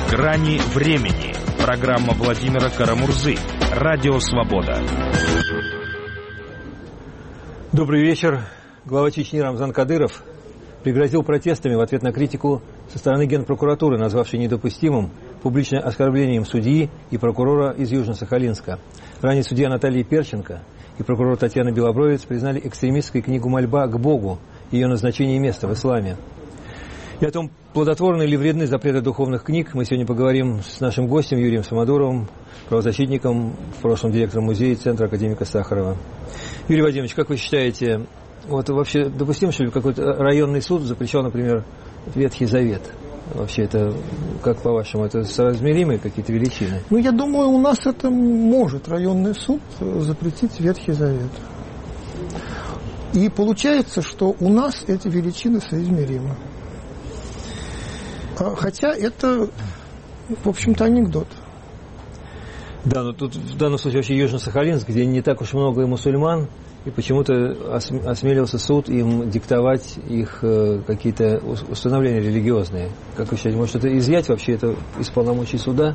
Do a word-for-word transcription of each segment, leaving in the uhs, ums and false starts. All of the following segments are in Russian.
Грани времени. Программа Владимира Карамурзы. Радио Свобода. Добрый вечер. Глава Чечни Рамзан Кадыров пригрозил протестами в ответ на критику со стороны Генпрокуратуры, назвавшей недопустимым публичное оскорблением судьи и прокурора из Южно-Сахалинска. Ранее судья Наталья Перченко и прокурор Татьяна Белобровец признали экстремистской книгу «Мольба к Богу», ее назначение и место в исламе. И о том, плодотворны или вредны запреты духовных книг, мы сегодня поговорим с нашим гостем Юрием Самодуровым, правозащитником, в прошлом директором музея Центра академика Сахарова. Юрий Вадимович, как вы считаете, вот вообще допустимо, что ли какой-то районный суд запрещал, например, Ветхий Завет? Вообще это, как по-вашему, это соразмеримые какие-то величины? Ну, я думаю, у нас это может районный суд запретить Ветхий Завет. И получается, что у нас эти величины соизмеримы. Хотя это, в общем-то, анекдот. Да, но тут в данном случае вообще Южно-Сахалинск, где не так уж много и мусульман, и почему-то осмелился суд им диктовать их какие-то установления религиозные. Как вы считаете, может это изъять вообще это из полномочий суда?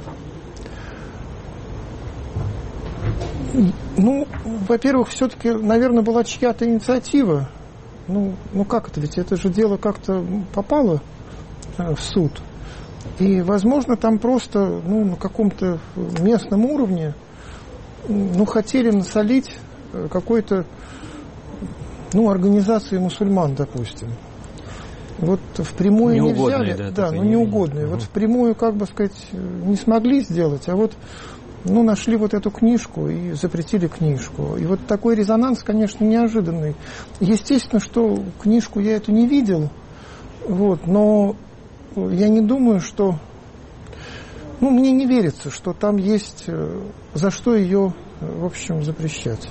Ну, во-первых, все-таки, наверное, была чья-то инициатива. Ну, ну как это, ведь это же дело как-то попало в суд. И, возможно, там просто, ну, на каком-то местном уровне, ну, хотели насолить какой-то, ну, организации мусульман, допустим. Вот впрямую не взяли, да, да, ну, неугодные. Угу. Вот впрямую, как бы сказать, не смогли сделать, а вот, ну, нашли вот эту книжку и запретили книжку. И вот такой резонанс, конечно, неожиданный. Естественно, что книжку я эту не видел, вот, но я не думаю, что... Ну, мне не верится, что там есть за что ее, в общем, запрещать.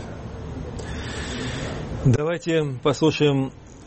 Давайте послушаем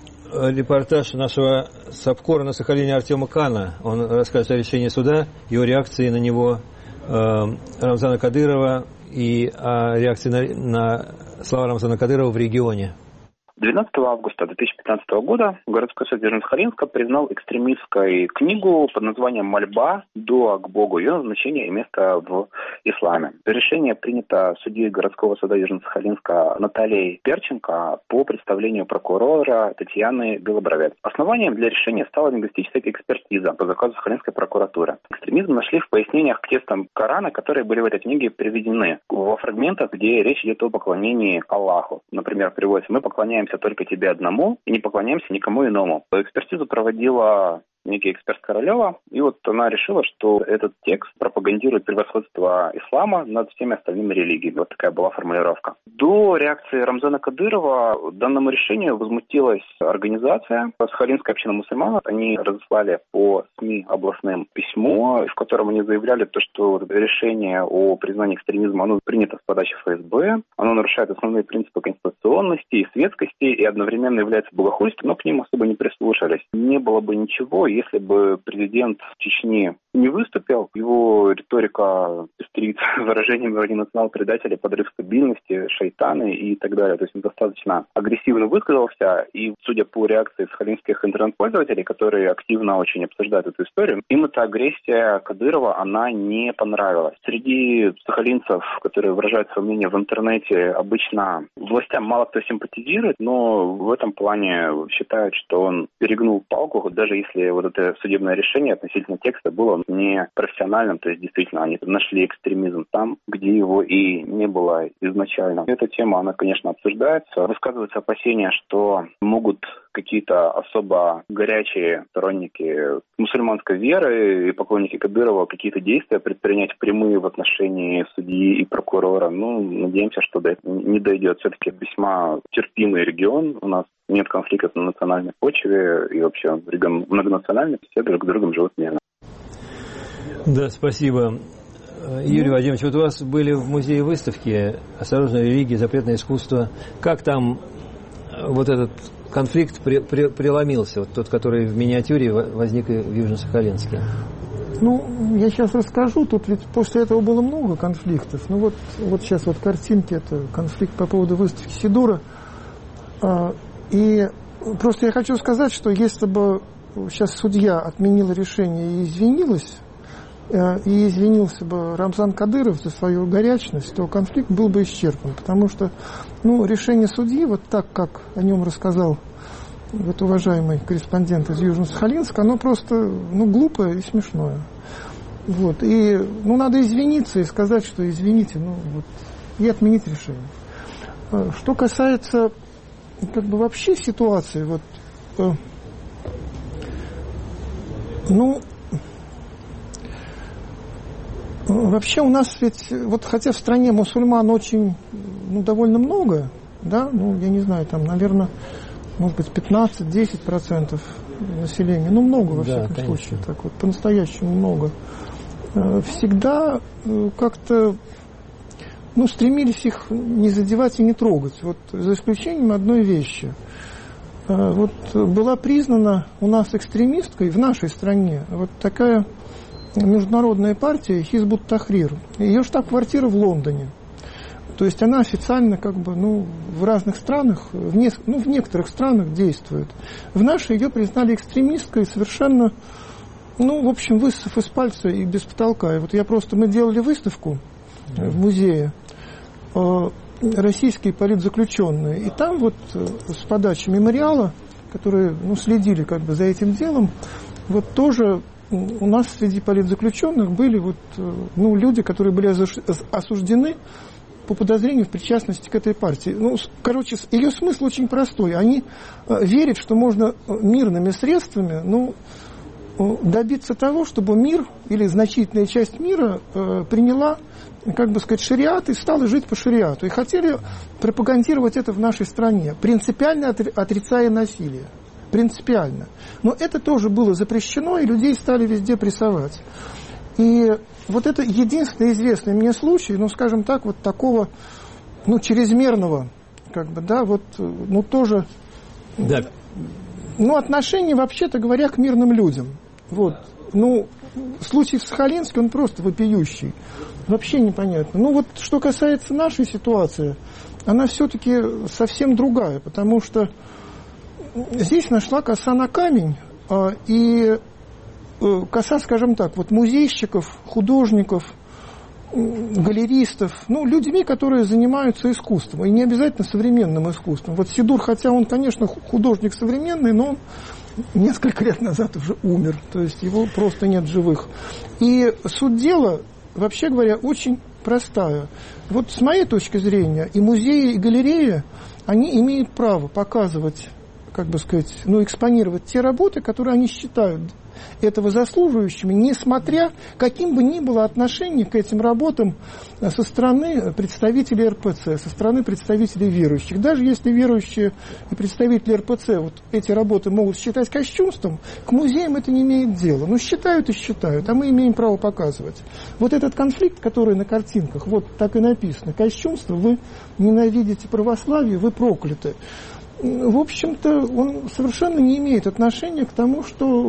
репортаж нашего САПКОРа на Сахалине Артема Кана. Он расскажет о решении суда, его реакции на него, э, Рамзана Кадырова и о реакции на, на слова Рамзана Кадырова в регионе. двенадцатого августа две тысячи пятнадцатого года городской суд Южно-Сахалинска признал экстремистской книгу под названием «Мольба. Дуа к Богу», ее назначение и место в исламе. Решение принято судьей городского суда Южно-Сахалинска Натальей Перченко по представлению прокурора Татьяны Белобровец. Основанием для решения стала лингвистическая экспертиза по заказу Сахалинской прокуратуры. Экстремизм нашли в пояснениях к текстам Корана, которые были в этой книге приведены во фрагментах, где речь идет о поклонении Аллаху. Например, приводится: «Мы поклоняемся только тебе одному и не поклоняемся никому иному». Экспертизу проводила некий эксперт Королева, и вот она решила, что этот текст пропагандирует превосходство ислама над всеми остальными религиями. Вот такая была формулировка. До реакции Рамзана Кадырова данному решению возмутилась организация Сахалинская община мусульман. Они разослали по СМИ областным письмо, в котором они заявляли то, что решение о признании экстремизма, оно принято с подачи эф эс бэ, оно нарушает основные принципы конституционности и светскости и одновременно является богохульством, но к ним особо не прислушались. Не было бы ничего, если бы президент Чечни не выступил, его риторика пестрит выражениями вроде национал-предателей, подрыв стабильности, шайтаны и так далее. То есть он достаточно агрессивно высказался, и судя по реакции сахалинских интернет-пользователей, которые активно очень обсуждают эту историю, им эта агрессия Кадырова, она не понравилась. Среди сахалинцев, которые выражают свое мнение в интернете, обычно властям мало кто симпатизирует, но в этом плане считают, что он перегнул палку, даже если вот это судебное решение относительно текста было не профессиональным, то есть действительно они нашли экстремизм там, где его и не было изначально. Эта тема, она, конечно, обсуждается. Высказываются опасения, что могут какие-то особо горячие сторонники мусульманской веры и поклонники Кадырова какие-то действия предпринять прямые в отношении судьи и прокурора. Ну, надеемся, что до этого не дойдет. Все-таки весьма терпимый регион. У нас нет конфликтов на национальной почве, и вообще регион многонациональный, все друг с другом живут мирно. Да, спасибо. Юрий Вадимович, вот у вас были в музее выставки «Осторожная религия, запретное искусство». Как там вот этот конфликт при, при, преломился, вот тот, который в миниатюре возник в Южно-Сахалинске? Ну, я сейчас расскажу. Тут ведь после этого было много конфликтов. Ну вот, вот сейчас вот картинки, это конфликт по поводу выставки Сидура. И просто я хочу сказать, что если бы сейчас судья отменила решение и извинилась, и извинился бы Рамзан Кадыров за свою горячность, то конфликт был бы исчерпан. Потому что ну, решение судьи, вот так, как о нем рассказал вот уважаемый корреспондент из Южно-Сахалинска, оно просто ну, глупое и смешное. Вот. И ну, надо извиниться и сказать, что извините, ну, вот, и отменить решение. Что касается как бы вообще ситуации, вот, э, ну, вообще у нас ведь, вот хотя в стране мусульман очень, ну, довольно много, да, ну, я не знаю, там, наверное, может быть, пятнадцать-десять процентов населения, ну, много во всяком да, случае, так вот, по-настоящему много. Всегда как-то, ну, стремились их не задевать и не трогать, вот, за исключением одной вещи. Вот была признана у нас экстремисткой в нашей стране вот такая международная партия Хизб ут-Тахрир. Ее штаб-квартира в Лондоне. То есть она официально как бы, ну, в разных странах, в, не, ну, в некоторых странах действует. В нашей ее признали экстремисткой совершенно, ну, в общем, высосав из пальца и без потолка. И вот я просто, мы делали выставку в музее «Российские политзаключенные». И там вот с подачи мемориала, которые, ну, следили как бы за этим делом, вот тоже у нас среди политзаключенных были вот, ну, люди, которые были осуждены по подозрению в причастности к этой партии. Ну, короче, ее смысл очень простой. Они верят, что можно мирными средствами, ну, добиться того, чтобы мир или значительная часть мира э, приняла, как бы сказать, шариат и стала жить по шариату. И хотели пропагандировать это в нашей стране, принципиально отрицая насилие. Принципиально. Но это тоже было запрещено, и людей стали везде прессовать. И вот это единственный известный мне случай, ну, скажем так, вот такого, ну, чрезмерного, как бы, да, вот, ну, тоже, да. Ну, отношение, вообще-то говоря, к мирным людям. Вот, ну, случай в Сахалинске, он просто вопиющий. Вообще непонятно. Ну, вот, что касается нашей ситуации, она все-таки совсем другая, потому что здесь нашла коса на камень, и коса, скажем так, вот музейщиков, художников, галеристов, ну, людьми, которые занимаются искусством, и не обязательно современным искусством. Вот Сидур, хотя он, конечно, художник современный, но он несколько лет назад уже умер, то есть его просто нет живых. И суть дела, вообще говоря, очень простая. Вот с моей точки зрения, и музеи, и галереи, они имеют право показывать, как бы сказать, ну, экспонировать те работы, которые они считают этого заслуживающими, несмотря каким бы ни было отношение к этим работам со стороны представителей эр пэ цэ, со стороны представителей верующих. Даже если верующие и представители эр пэ цэ вот эти работы могут считать кощунством, к музеям это не имеет дела. Ну, считают и считают, а мы имеем право показывать. Вот этот конфликт, который на картинках, вот так и написано: кощунство, вы ненавидите православие, вы прокляты. В общем-то, он совершенно не имеет отношения к тому, что,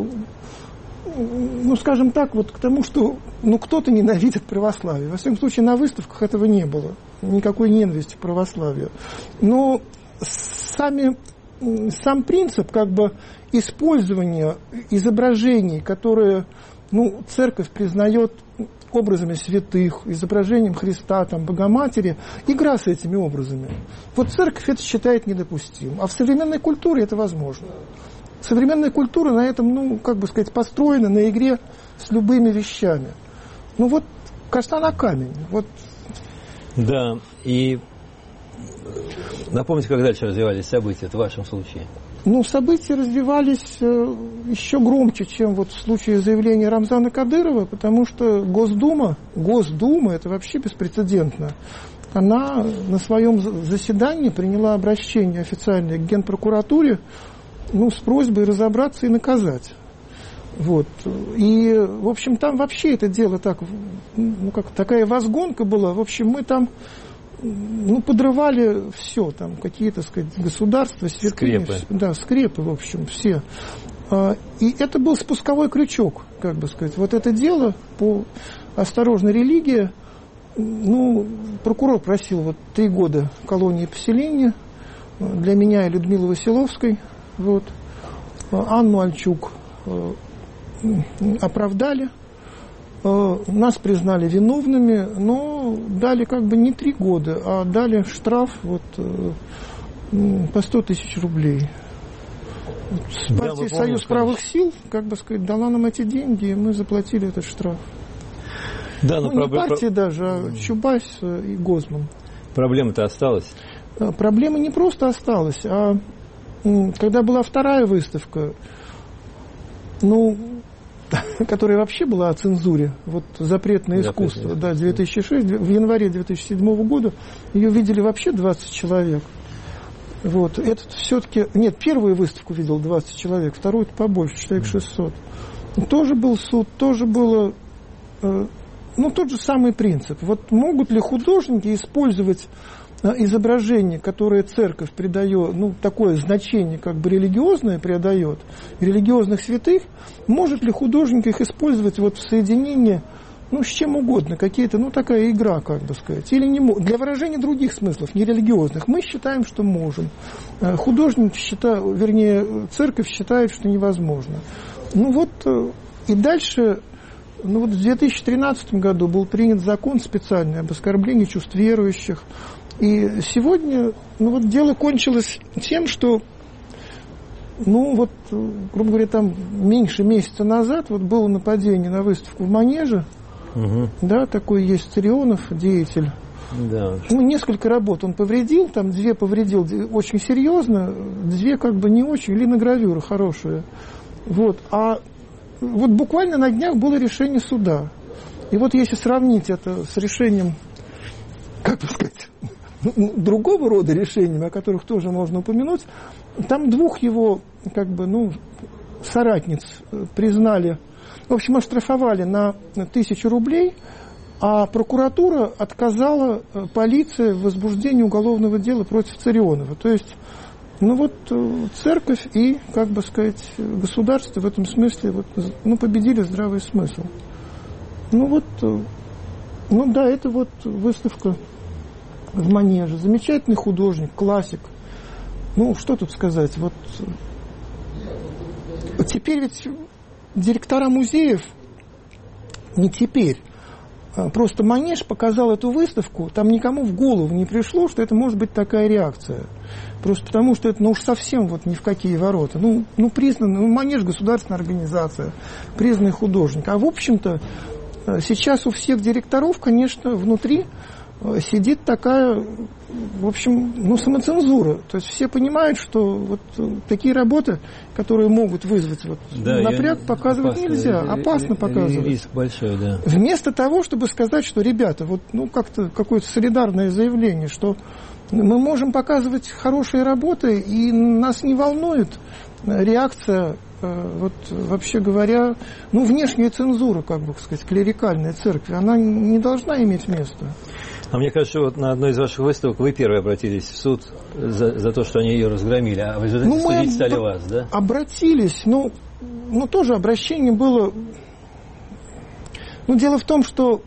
ну, скажем так, вот к тому, что, ну, кто-то ненавидит православие. Во всяком случае, на выставках этого не было. Никакой ненависти к православию. Но сами, сам принцип, как бы, использования изображений, которые, ну, церковь признает образами святых, изображением Христа, там, Богоматери, игра с этими образами. Вот церковь это считает недопустимым. А в современной культуре это возможно. Современная культура на этом, ну, как бы сказать, построена на игре с любыми вещами. Ну вот, коса на камень. Вот. Да, и напомните, как дальше развивались события в вашем случае? Ну, события развивались э, еще громче, чем вот в случае заявления Рамзана Кадырова, потому что Госдума, Госдума, это вообще беспрецедентно, она на своем заседании приняла обращение официальное к Генпрокуратуре, ну, с просьбой разобраться и наказать. Вот. И, в общем, там вообще это дело так, ну, как такая возгонка была. В общем, мы там, ну, подрывали все, там, какие-то, так сказать, государства, святыни, скрепы. Да, скрепы, в общем, все. И это был спусковой крючок, как бы сказать. Вот это дело по «Осторожно, религия», ну, прокурор просил вот три года колонии поселения для меня и Людмилы Василовской. Вот. Анну Альчук оправдали. Нас признали виновными, но дали как бы не три года, а дали штраф вот, по сто тысяч рублей. Партия да, «Союз правых сил», как бы сказать, дала нам эти деньги, и мы заплатили этот штраф. Да, но ну, проб... не партия даже, а Чубайс и Гозман. Проблема-то осталась? Проблема не просто осталась, а когда была вторая выставка, ну... которая вообще была о цензуре, вот запрет на искусство, да, две тысячи шестого, в январе две тысячи седьмого года ее видели вообще двадцать человек. Вот, этот все-таки, нет, первую выставку видел двадцать человек, вторую побольше, человек шестьсот. Тоже был суд, тоже было, э, ну, тот же самый принцип. Вот могут ли художники использовать изображение, которое церковь придает, ну, такое значение, как бы религиозное придает, религиозных святых, может ли художник их использовать вот в соединении, ну, с чем угодно, какие-то, ну, такая игра, как бы сказать, или не для выражения других смыслов, не религиозных, мы считаем, что можем. Художник считает, вернее, церковь считает, что невозможно. Ну, вот, и дальше... Ну вот в две тысячи тринадцатом году был принят закон специальный об оскорблении чувств верующих. И сегодня, ну вот дело кончилось тем, что, ну вот, грубо говоря, там меньше месяца назад вот было нападение на выставку в Манеже. Угу. Да, такой есть Царионов, деятель. Да. Ну, несколько работ он повредил, там две повредил очень серьезно, две как бы не очень, линогравюра хорошая. Вот, а вот буквально на днях было решение суда. И вот если сравнить это с решением, как бы сказать, другого рода решениями, о которых тоже можно упомянуть, там двух его, как бы, ну, соратниц признали, в общем, оштрафовали на тысячу рублей, а прокуратура отказала полиции в возбуждении уголовного дела против Царионова. То есть, ну вот церковь и, как бы сказать, государство в этом смысле вот, ну, победили здравый смысл. Ну вот, ну да, это вот выставка в Манеже. Замечательный художник, классик. Ну, что тут сказать, вот теперь ведь директора музеев, не теперь, просто Манеж показал эту выставку, там никому в голову не пришло, что это может быть такая реакция. Просто потому, что это, ну уж совсем вот ни в какие ворота. Ну, ну признанный, ну, Манеж государственная организация, признанный художник. А в общем-то, сейчас у всех директоров, конечно, внутри сидит такая, в общем, ну, самоцензура. То есть все понимают, что вот такие работы, которые могут вызвать вот, да, напряг, показывать опасно, нельзя. Опасно показывать. Риск большой, да. Вместо того, чтобы сказать, что, ребята, вот, ну, как-то какое-то солидарное заявление, что мы можем показывать хорошие работы, и нас не волнует реакция, вот, вообще говоря, ну, внешняя цензура, как бы сказать, клерикальной церкви, она не должна иметь места. А мне кажется, вот на одной из ваших выставок вы первые обратились в суд за, за то, что они ее разгромили, а в результате ну, судить стали об... вас, да? Обратились, ну, ну, тоже обращение было... Ну, дело в том, что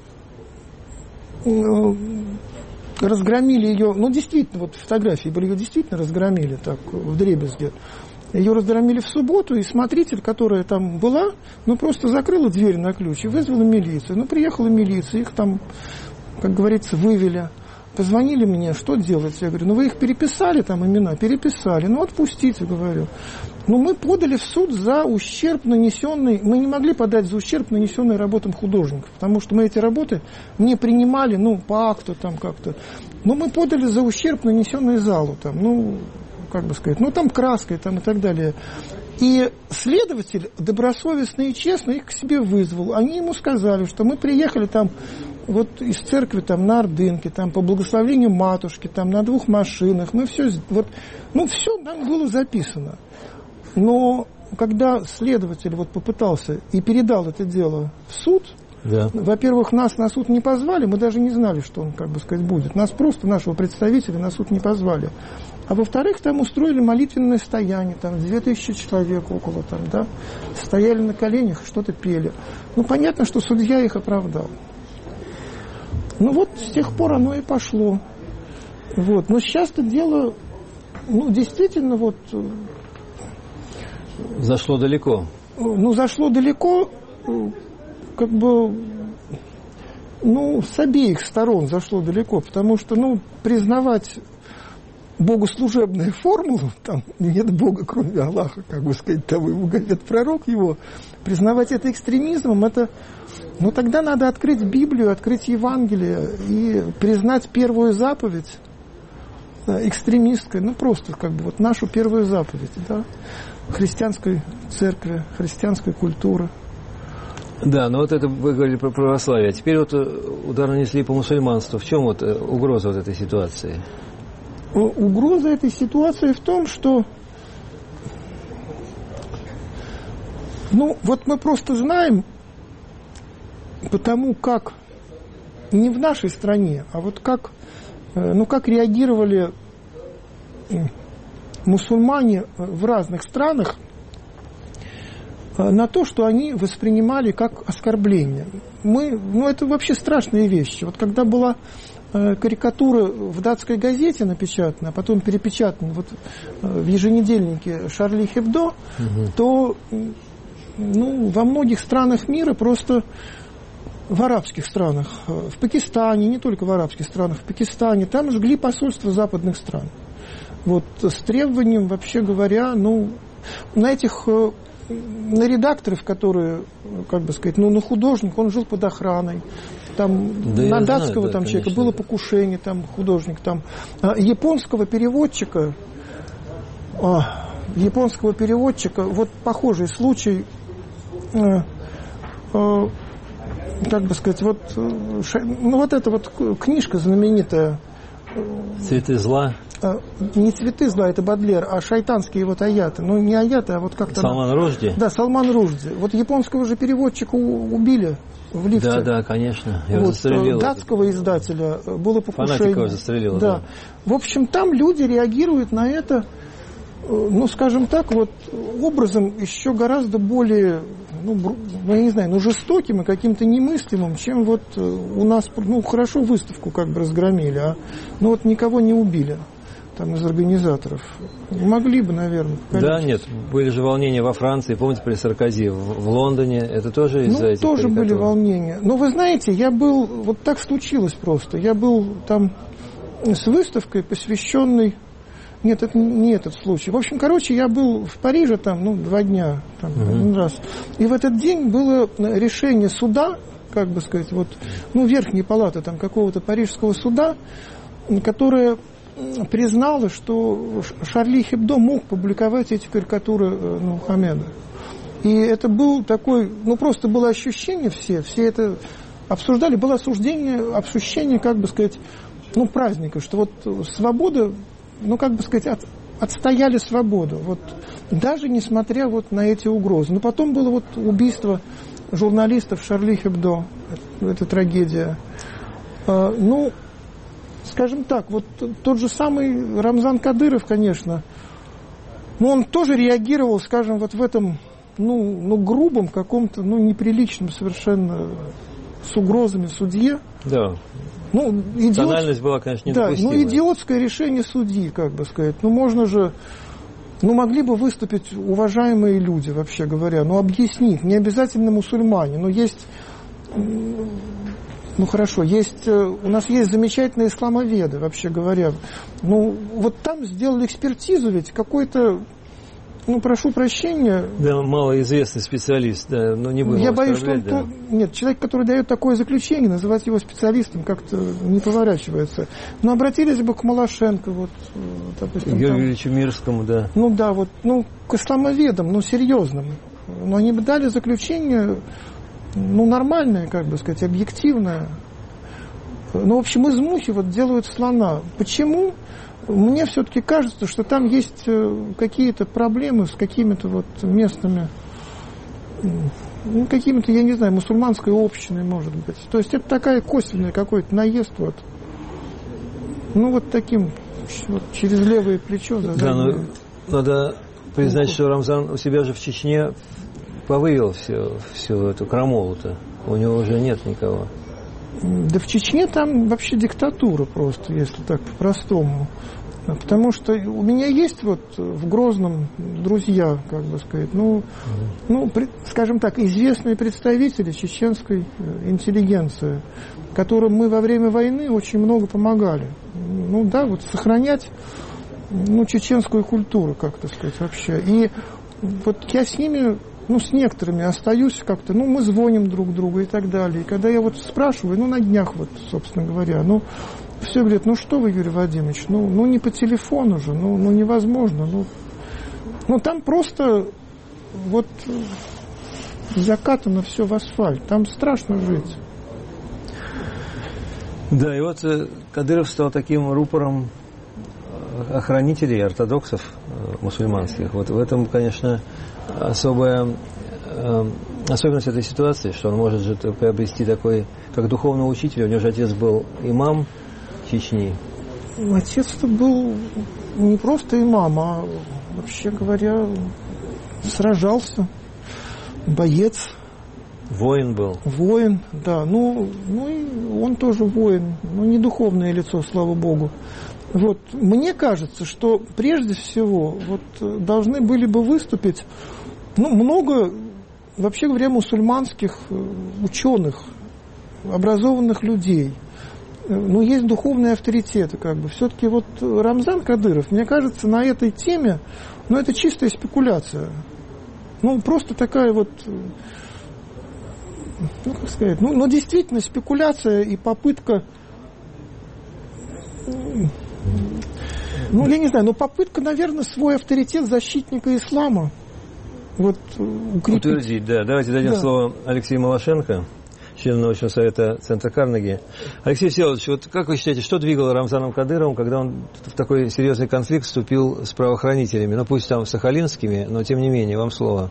ну, разгромили ее, ну, действительно, вот фотографии были, ее действительно разгромили так, вдребезги. Ее разгромили в субботу, и смотритель, которая там была, ну, просто закрыла дверь на ключ и вызвала милицию. Ну, приехала милиция, их там, как говорится, вывели. Позвонили мне, что делать? Я говорю, ну, вы их переписали, там, имена? Переписали. Ну, отпустите, говорю. Ну, мы подали в суд за ущерб, нанесенный... Мы не могли подать за ущерб, нанесенный работам художников, потому что мы эти работы не принимали, ну, по акту там как-то. Но мы подали за ущерб, нанесенный залу, там, ну... как бы сказать, ну там краской там, и так далее. И следователь добросовестно и честно их к себе вызвал. Они ему сказали, что мы приехали там вот из церкви там, на Ордынке, там, по благословению матушки, там, на двух машинах. Мы все, вот, ну, все нам было записано. Но когда следователь вот попытался и передал это дело в суд, да. Во-первых, нас на суд не позвали, мы даже не знали, что он, как бы сказать, будет. Нас просто, нашего представителя, на суд не позвали. А во-вторых, там устроили молитвенное стояние, там две тысячи человек около, там, да, стояли на коленях, что-то пели. Ну, понятно, что судья их оправдал. Ну, вот с тех пор оно и пошло. Вот. Но сейчас-то дело, ну, действительно, вот... Зашло далеко. Ну, зашло далеко... как бы, ну, с обеих сторон зашло далеко, потому что, ну, признавать богослужебную формулу, там нет Бога, кроме Аллаха, как бы сказать, того ему говорит пророк его, признавать это экстремизмом, это, ну, тогда надо открыть Библию, открыть Евангелие и признать первую заповедь, да, экстремистской, ну, просто, как бы, вот нашу первую заповедь, да, христианской церкви, христианской культуры. Да, но вот это вы говорили про православие. А теперь вот удар нанесли по мусульманству. В чем вот угроза вот этой ситуации? Угроза этой ситуации в том, что, ну, вот мы просто знаем, потому как не в нашей стране, а вот как, ну, как реагировали мусульмане в разных странах на то, что они воспринимали как оскорбление. Мы, ну, это вообще страшные вещи. Вот когда была э, карикатура в датской газете напечатана, а потом перепечатана вот, э, в еженедельнике Шарли Хебдо, угу. то, ну, во многих странах мира, просто в арабских странах, в Пакистане, не только в арабских странах, в Пакистане, там жгли посольства западных стран. Вот, с требованием, вообще говоря, ну, на этих... на редакторов, которые, как бы сказать, ну, на художник, он жил под охраной, там, да, на датского знаю, там да, человека конечно. Было покушение, там, художник, там, а, японского переводчика, а, японского переводчика, вот похожий случай, а, а, как бы сказать, вот, ша, ну, вот эта вот книжка знаменитая, «Цветы зла». Не «Цветы зла», это Бодлер, а шайтанские вот аяты. Ну, не аяты, а вот как-то... Салман Рушди? Да, Салман Рушди. Вот японского же переводчика убили в лифте. Да, да, конечно. Я вот, застрелил. Датского издателя было покушение. Фанатиков застрелил, да. да. В общем, там люди реагируют на это, ну, скажем так, вот образом еще гораздо более, ну, я не знаю, ну, жестоким и каким-то немыслимым, чем вот у нас, ну, хорошо выставку как бы разгромили, а ну, вот никого не убили. Там из организаторов. Могли бы, наверное. Да, нет, были же волнения во Франции, помните, при Саркози, в, в Лондоне, это тоже из-за ну, этих тоже карикатур? Были волнения. Но вы знаете, я был, вот так случилось просто, я был там с выставкой, посвященной, нет, это не этот случай. В общем, короче, я был в Париже там, ну, два дня, там, угу. один раз. И в этот день было решение суда, как бы сказать, вот, ну, верхней палаты там какого-то парижского суда, которое признала, что Шарли Хебдо мог публиковать эти карикатуры ну, Мухаммеда. И это был такой, ну просто было ощущение все, все это обсуждали, было осуждение, ощущение, как бы сказать, ну праздника, что вот свобода, ну как бы сказать, от, отстояли свободу, вот даже несмотря вот на эти угрозы. Но потом было вот убийство журналистов Шарли Хебдо, это, это трагедия. А, ну, скажем так, вот тот же самый Рамзан Кадыров, конечно, но он тоже реагировал, скажем, вот в этом, ну, ну грубом каком-то, ну, неприличном совершенно, с угрозами судье. Да. Ну, идиот... Тональность была, конечно, недопустима. Да, ну, идиотское решение судьи, как бы сказать. Ну, можно же, ну, могли бы выступить уважаемые люди, вообще говоря, ну, объяснить, не обязательно мусульмане, но есть... Ну хорошо, есть, у нас есть замечательные исламоведы, вообще говоря. Ну, вот там сделали экспертизу ведь, какой-то, ну, прошу прощения. Да, малоизвестный специалист, да, но не будем Я боюсь, что он... да. То... Нет, человек, который дает такое заключение, называть его специалистом как-то не поворачивается. Но обратились бы к Малашенко, вот, допустим. Георгию Ильичу Мирскому, да. Ну да, вот, ну, к исламоведам, ну, серьезным. Но они бы дали заключение... Ну, нормальное, как бы сказать, объективное. Ну, в общем, из мухи вот делают слона. Почему? Мне все-таки кажется, что там есть какие-то проблемы с какими-то вот местными, ну, какими-то, я не знаю, мусульманской общиной, может быть. То есть это такая косвенный какой-то наезд вот. Ну, вот таким, вот, через левое плечо. Да, но надо признать, что Рамзан у себя же в Чечне повывел всю, всю эту крамолу-то. У него уже нет никого. Да в Чечне там вообще диктатура просто, если так по-простому. Потому что у меня есть вот в Грозном друзья, как бы сказать, ну, ну скажем так, известные представители чеченской интеллигенции, которым мы во время войны очень много помогали. Ну да, вот сохранять, ну, чеченскую культуру, как-то сказать, вообще. И вот я с ними, ну, с некоторыми остаюсь как-то, ну, мы звоним друг другу и так далее. И когда я вот спрашиваю, ну, на днях вот, собственно говоря, ну, все говорят, ну что вы, Юрий Владимирович, ну, ну не по телефону же, ну, ну невозможно. Ну, ну там просто вот закатано все в асфальт, там страшно жить. Да, и вот Кадыров стал таким рупором охранителей, ортодоксов мусульманских. Вот в этом, конечно, особая особенность этой ситуации, что он может же приобрести такой, как духовного учителя. У него же отец был имам Чечни. Отец-то был не просто имам, а, вообще говоря, сражался, боец. Воин был. Воин, да. Ну, ну и он тоже воин, но не духовное лицо, слава богу. Вот, мне кажется, что прежде всего вот, должны были бы выступить, ну, много, вообще говоря, мусульманских ученых, образованных людей. Ну, есть духовные авторитеты, как бы. Все-таки вот Рамзан Кадыров, мне кажется, на этой теме, ну, это чистая спекуляция. Ну, просто такая вот, ну, как сказать, ну, ну действительно, спекуляция и попытка, ну, я не знаю, но попытка, наверное, свой авторитет защитника ислама вот укрепить. Утвердить, да. Давайте дадим да. слово Алексею Малашенко, члену научного совета Центра Карнеги. Алексей Всеволодович, вот как вы считаете, что двигало Рамзаном Кадыровым, когда он в такой серьезный конфликт вступил с правоохранителями? Ну, пусть там сахалинскими, но тем не менее, вам слово.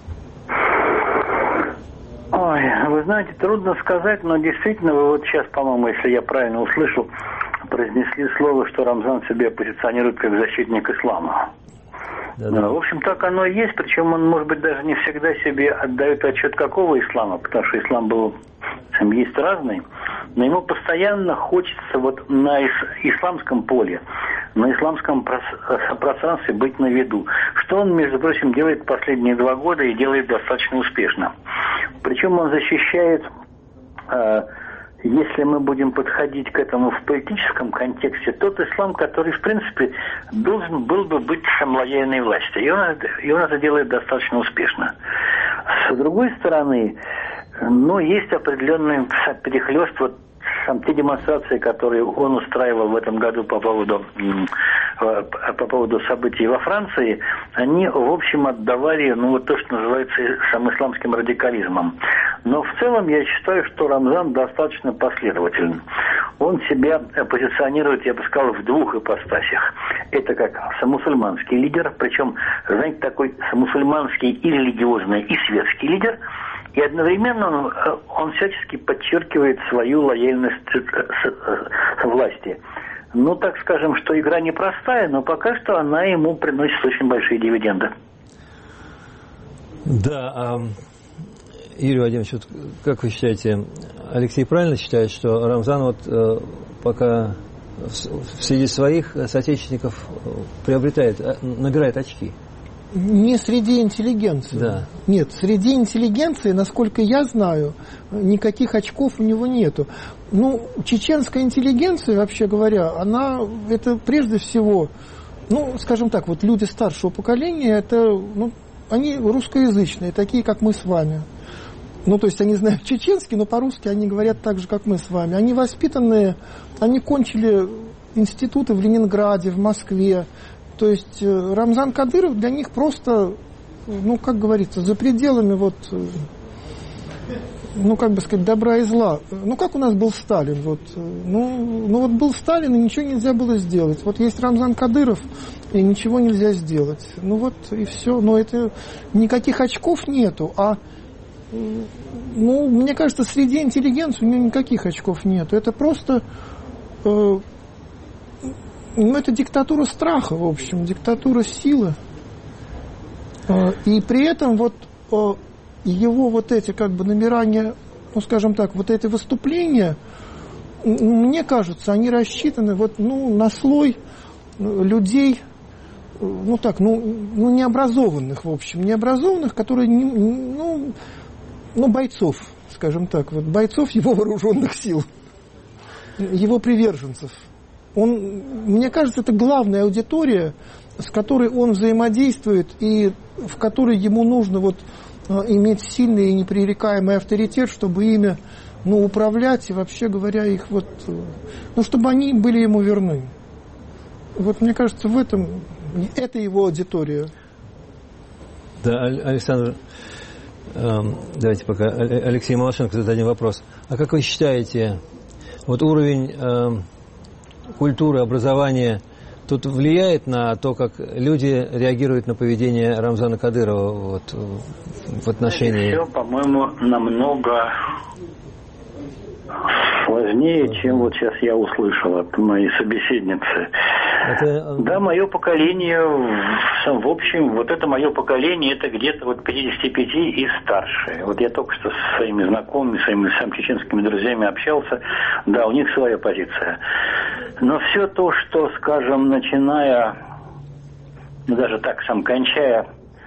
Ой, вы знаете, трудно сказать, но действительно, вы вот сейчас, по-моему, если я правильно услышал, произнесли слово, что Рамзан себя позиционирует как защитник ислама. Да-да. В общем, так оно и есть, причем он, может быть, даже не всегда себе отдает отчет, какого ислама, потому что ислам был, там есть разный, но ему постоянно хочется вот на исламском поле, на исламском пространстве быть на виду. Что он, между прочим, делает последние два года и делает достаточно успешно. Причем он защищает... Если мы будем подходить к этому в политическом контексте, тот ислам, который, в принципе, должен был бы быть самолояльной властью. И он, и он это делает достаточно успешно. С другой стороны, ну, есть определенный перехлёст, вот там, те демонстрации, которые он устраивал в этом году по поводу, по поводу событий во Франции, они, в общем, отдавали, ну, вот то, что называется сам исламским радикализмом. Но в целом я считаю, что Рамзан достаточно последователен. Он себя позиционирует, я бы сказал, в двух ипостасях. Это как мусульманский лидер, причем, знаете, такой мусульманский и религиозный, и светский лидер. И одновременно он, он всячески подчеркивает свою лояльность власти. Ну, так скажем, что игра непростая, но пока что она ему приносит очень большие дивиденды. Да, а, Юрий Владимирович, вот как вы считаете, Алексей правильно считает, что Рамзан вот э, пока в, среди своих соотечественников приобретает, набирает очки? Не среди интеллигенции. Да. Нет, среди интеллигенции, насколько я знаю, никаких очков у него нету. Ну, чеченская интеллигенция, вообще говоря, она, это прежде всего, ну, скажем так, вот люди старшего поколения, это, ну, они русскоязычные, такие, как мы с вами. Ну, то есть они знают чеченский, но по-русски они говорят так же, как мы с вами. Они воспитанные, они кончили институты в Ленинграде, в Москве. То есть Рамзан Кадыров для них просто, ну, как говорится, за пределами вот, ну, как бы сказать, добра и зла. Ну, как у нас был Сталин, вот, ну, ну вот был Сталин, и ничего нельзя было сделать. Вот есть Рамзан Кадыров, и ничего нельзя сделать. Ну, вот, и все. Но это, никаких очков нету, а, ну, мне кажется, среди интеллигенции у него никаких очков нету. Это просто... Э, Ну, это диктатура страха, в общем, диктатура силы. И при этом вот его вот эти как бы намерания, ну, скажем так, вот эти выступления, мне кажется, они рассчитаны вот, ну, на слой людей, ну так, ну, ну необразованных, в общем, необразованных, которые, ну, ну, бойцов, скажем так, вот бойцов его вооруженных сил, его приверженцев. Он, мне кажется, это главная аудитория, с которой он взаимодействует и в которой ему нужно вот иметь сильный и непререкаемый авторитет, чтобы ими, ну, управлять и, вообще говоря, их вот, ну, чтобы они были ему верны. Вот мне кажется, в этом, это его аудитория. Да, Александр, э, давайте пока Алексей Малашенко зададим вопрос. А как вы считаете, вот уровень э, культуры, образования тут влияет на то, как люди реагируют на поведение Рамзана Кадырова вот, в отношении... Все, по-моему, намного сложнее, чем вот сейчас я услышал от моей собеседницы. Это... Да, мое поколение, в общем, вот это мое поколение, это где-то вот пятьдесят пять и старше. Вот я только что со своими знакомыми, своими сам чеченскими друзьями общался, да, у них своя позиция. Но все то, что, скажем, начиная, ну, даже так, сам кончая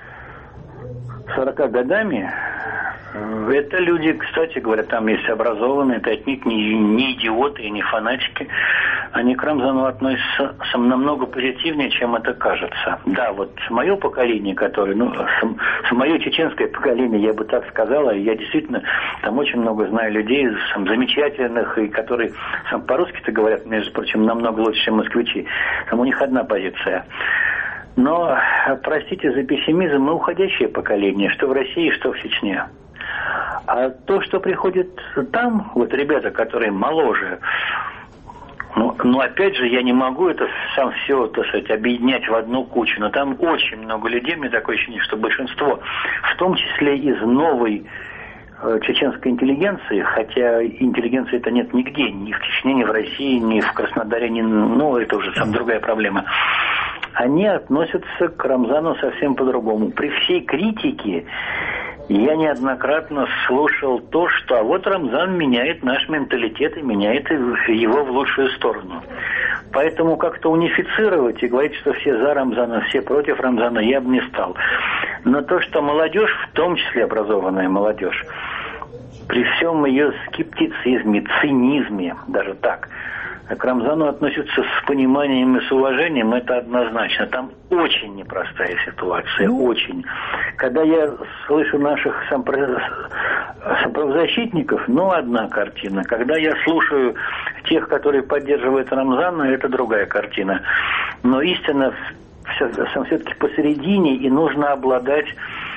сорока годами, это люди, кстати говоря, там есть образованные, это отнюдь не, не идиоты и не фанатики. Они к Рамзану относятся намного позитивнее, чем это кажется. Да, вот мое поколение, которое, ну, с, с мое чеченское поколение, я бы так сказала, я действительно там очень много знаю людей сам, замечательных, и которые сам по-русски-то говорят, между прочим, намного лучше, чем москвичи. Там у них одна позиция. Но, простите за пессимизм, мы уходящее поколение, что в России, что в Чечне. А то, что приходит там, вот ребята, которые моложе, ну, ну, опять же, я не могу это сам все, так сказать, объединять в одну кучу, но там очень много людей, мне такое ощущение, что большинство, в том числе из новой э, чеченской интеллигенции, хотя интеллигенции это нет нигде, ни в Чечне, ни в России, ни в Краснодаре, ни, ну, это уже сам другая проблема. Они относятся к Рамзану совсем по-другому. При всей критике я неоднократно слушал то, что а вот Рамзан меняет наш менталитет и меняет его в лучшую сторону. Поэтому как-то унифицировать и говорить, что все за Рамзана, все против Рамзана, я бы не стал. Но то, что молодежь, в том числе образованная молодежь, при всем ее скептицизме, цинизме, даже так, к Рамзану относятся с пониманием и с уважением, это однозначно. Там очень непростая ситуация, ну, очень. Когда я слышу наших сам, сам правозащитников, ну, одна картина. Когда я слушаю тех, которые поддерживают Рамзана, это другая картина. Но истина все-таки посередине, и нужно обладать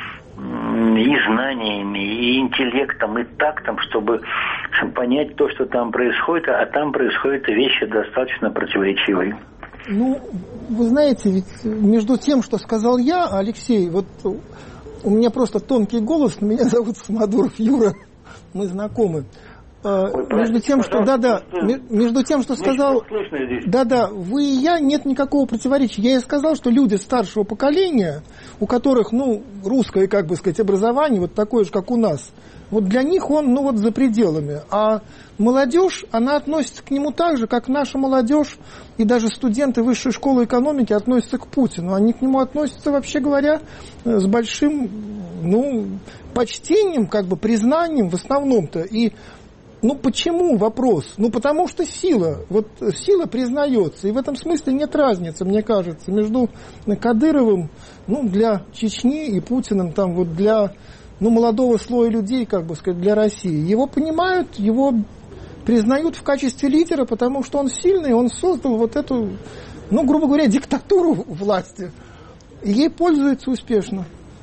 и знаниями, и интеллектом, и тактом, чтобы понять то, что там происходит, а там происходят вещи достаточно противоречивые. Ну, вы знаете, ведь между тем, что сказал я, Алексей, вот у меня просто тонкий голос, меня зовут Самодуров Юра, мы знакомы. Ой, между тем, что да-да, между тем, что сказал, да-да, вы и я, нет никакого противоречия. Я и сказал, что люди старшего поколения, у которых, ну, русское, как бы сказать, образование, вот такое же, как у нас, вот для них он, ну, вот за пределами. А молодежь, она относится к нему так же, как наша молодежь и даже студенты высшей школы экономики относятся к Путину. Они к нему относятся, вообще говоря, с большим, ну, почтением, как бы признанием в основном-то. И ну, почему вопрос? Ну, потому что сила. Вот сила признается. И в этом смысле нет разницы, мне кажется, между Кадыровым, ну, для Чечни и Путиным, там, вот для, ну, молодого слоя людей, как бы сказать, для России. Его понимают, его признают в качестве лидера, потому что он сильный, он создал вот эту, ну, грубо говоря, диктатуру власти. И ей пользуется успешно.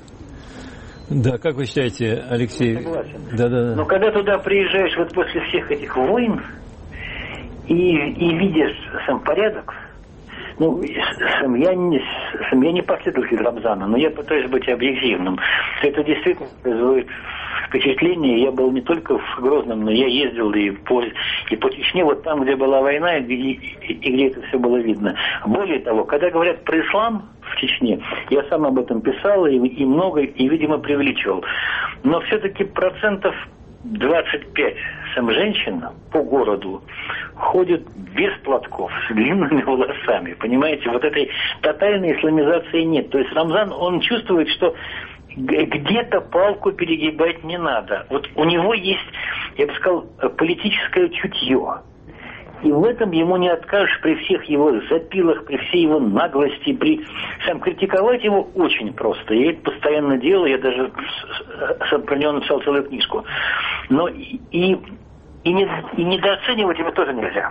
Да, как вы считаете, Алексей? Согласен. Да, да, да. Но когда туда приезжаешь вот после всех этих войн и, и видишь сам порядок, ну, сам я, не, сам я не последователь Рамзана, но я пытаюсь быть объективным. Это действительно производит впечатление. Я был не только в Грозном, но я ездил и по, и по Чечне, вот там, где была война, и, и, и где это все было видно. Более того, когда говорят про ислам в Чечне, я сам об этом писал и, и много, и, видимо, преувеличивал. Но все-таки процентов двадцать пять сам женщин по городу ходят без платков, с длинными волосами. Понимаете, вот этой тотальной исламизации нет. То есть Рамзан, он чувствует, что где-то палку перегибать не надо. Вот у него есть, я бы сказал, политическое чутье. И в этом ему не откажешь при всех его запилах, при всей его наглости, при... Сам критиковать его очень просто. Я это постоянно делаю, я даже про него написал целую книжку. Но и, и, и, не, и недооценивать его тоже нельзя.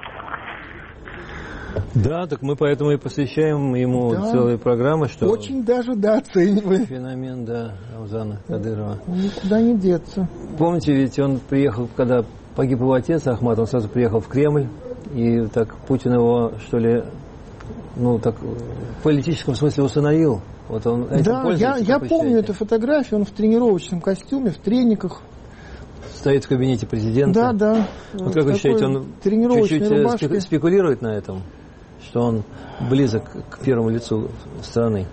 Да, так мы поэтому и посвящаем ему да. целые программы, что... Очень даже дооцениваем. Феномен, да, Рамзана Кадырова. Никуда не деться. Помните, ведь он приехал, когда погиб его отец Ахмат, он сразу приехал в Кремль, и так Путин его, что ли, ну, так в политическом смысле усыновил. Вот он этим да, я, я помню считаете? эту фотографию, он в тренировочном костюме, в трениках. Стоит в кабинете президента. Да, да. Вот как вы считаете, он чуть-чуть рубашке. спекулирует на этом, что он близок к первому лицу страны?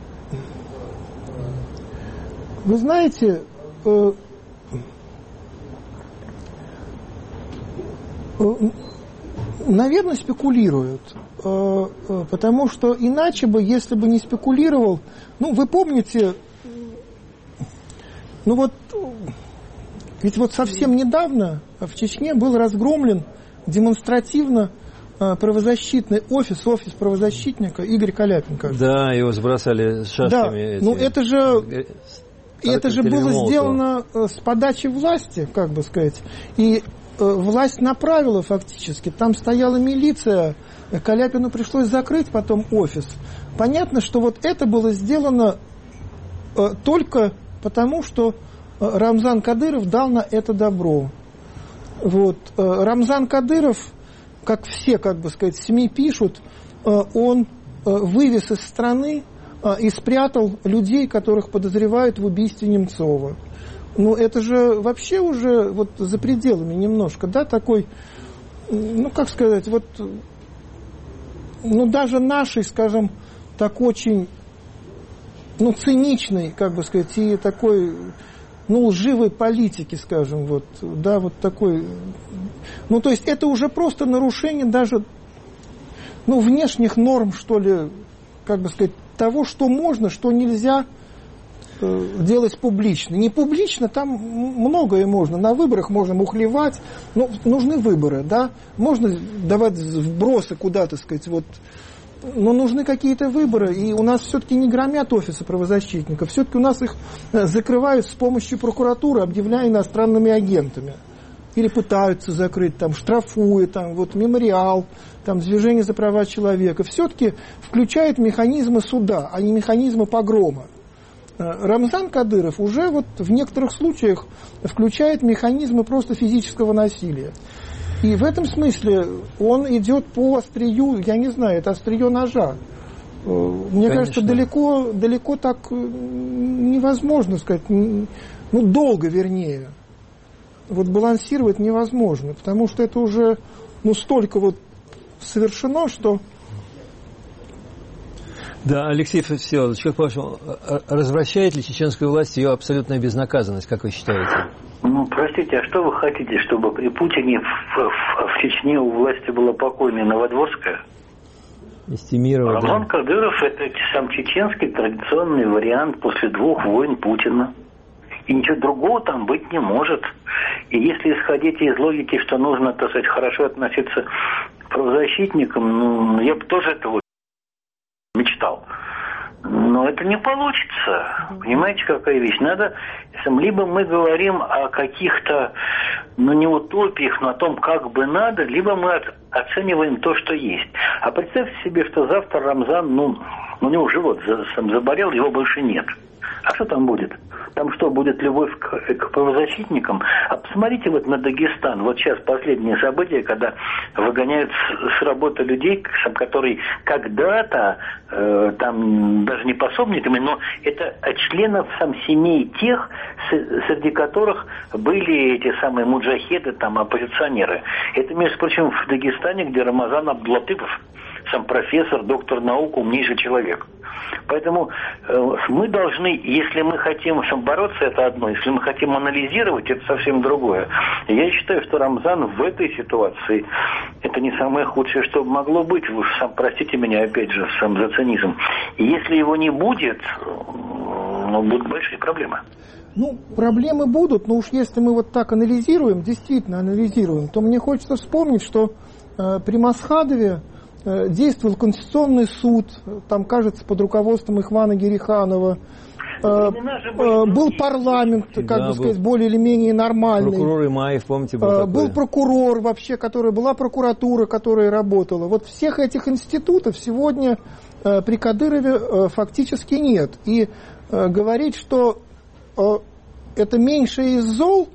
Вы знаете, э, э, наверное, спекулируют. Э, э, потому что иначе бы, если бы не спекулировал... Ну, вы помните, ну вот... Ведь вот совсем недавно в Чечне был разгромлен демонстративно правозащитный офис, офис правозащитника Игорь Каляпин, кажется. Да, его сбросали с шашками. Да, эти... ну это же, это же было сделано с подачи власти, как бы сказать. И власть направила фактически. Там стояла милиция, Каляпину пришлось закрыть потом офис. Понятно, что вот это было сделано только потому, что Рамзан Кадыров дал на это добро. Вот. Рамзан Кадыров, как все, как бы сказать, СМИ пишут, он вывез из страны и спрятал людей, которых подозревают в убийстве Немцова. Ну, это же вообще уже вот за пределами немножко, да, такой, ну, как сказать, вот, ну, даже нашей, скажем, так очень, ну, циничной, как бы сказать, и такой... ну, лживой политики, скажем, вот, да, вот такой, ну, то есть это уже просто нарушение даже, ну, внешних норм, что ли, как бы сказать, того, что можно, что нельзя э, делать публично. Не публично, там многое можно, на выборах можно мухлевать, но нужны выборы, да, можно давать вбросы куда-то, сказать, вот, но нужны какие-то выборы, и у нас все-таки не громят офисы правозащитников, все-таки у нас их закрывают с помощью прокуратуры, объявляя иностранными агентами. Или пытаются закрыть, там, штрафуя, там, вот, мемориал, там, движение за права человека. Все-таки включает механизмы суда, а не механизмы погрома. Рамзан Кадыров уже вот в некоторых случаях включает механизмы просто физического насилия. И в этом смысле он идет по острию, я не знаю, это острие ножа. Мне Конечно. кажется, далеко, далеко так невозможно сказать, ну, долго, вернее. Вот балансировать невозможно, потому что это уже, ну, столько вот совершено, что... Да, Алексей Всеволодович, как по-вашему, развращает ли чеченская власть ее абсолютная безнаказанность, как вы считаете? Ну, простите, а что вы хотите, чтобы при Путине в, в, в Чечне у власти была покойная Новодворская? Эстимировать, Рамзан да. Кадыров – это сам чеченский традиционный вариант после двух войн Путина. И ничего другого там быть не может. И если исходить из логики, что нужно, так сказать, хорошо относиться к правозащитникам, ну, я бы тоже этого мечтал. Но это не получится. Понимаете, какая вещь? Надо, либо мы говорим о каких-то, ну, не утопиях, но о том, как бы надо, либо мы оцениваем то, что есть. А представьте себе, что завтра Рамзан, ну, у него живот заболел, его больше нет. А что там будет? Там что, будет любовь к, к правозащитникам? А посмотрите вот на Дагестан. Вот сейчас последние события, когда выгоняют с, с работы людей, которые когда-то э, там даже не пособниками, но это от членов сам семей тех, с, среди которых были эти самые муджахеды, там, оппозиционеры. Это, между прочим, в Дагестане, где Рамазан Абдулатыпов сам профессор, доктор наук, умнейший человек. Поэтому э, мы должны, если мы хотим бороться, это одно, если мы хотим анализировать, это совсем другое. Я считаю, что Рамзан в этой ситуации это не самое худшее, что могло быть. Вы сам простите меня, опять же, сам за цинизм. И если его не будет, ну, будут большие проблемы. Ну, проблемы будут, но уж если мы вот так анализируем, действительно анализируем, то мне хочется вспомнить, что э, при Масхадове э, действовал Конституционный суд, там, кажется, под руководством Ихвана Гериханова, э, э, был парламент, как да, бы сказать, более или менее нормальный. Прокурор Имаев, помните, был э, такой. Был прокурор вообще, который, была прокуратура, которая работала. Вот всех этих институтов сегодня э, при Кадырове э, фактически нет. И э, говорить, что это меньшее из зол,